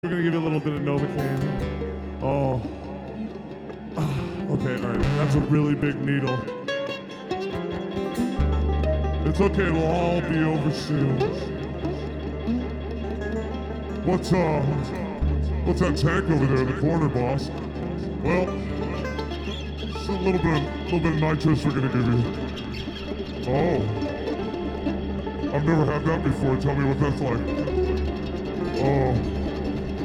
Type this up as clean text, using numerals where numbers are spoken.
We're gonna give you a little bit of Novocaine. Oh. Okay, alright. That's a really big needle. It's okay, we'll all be over soon. What's that tank over there in the corner, boss? Well, it's a little bit of nitrous we're gonna give you. Oh. I've never had that before. Tell me what that's like. Oh.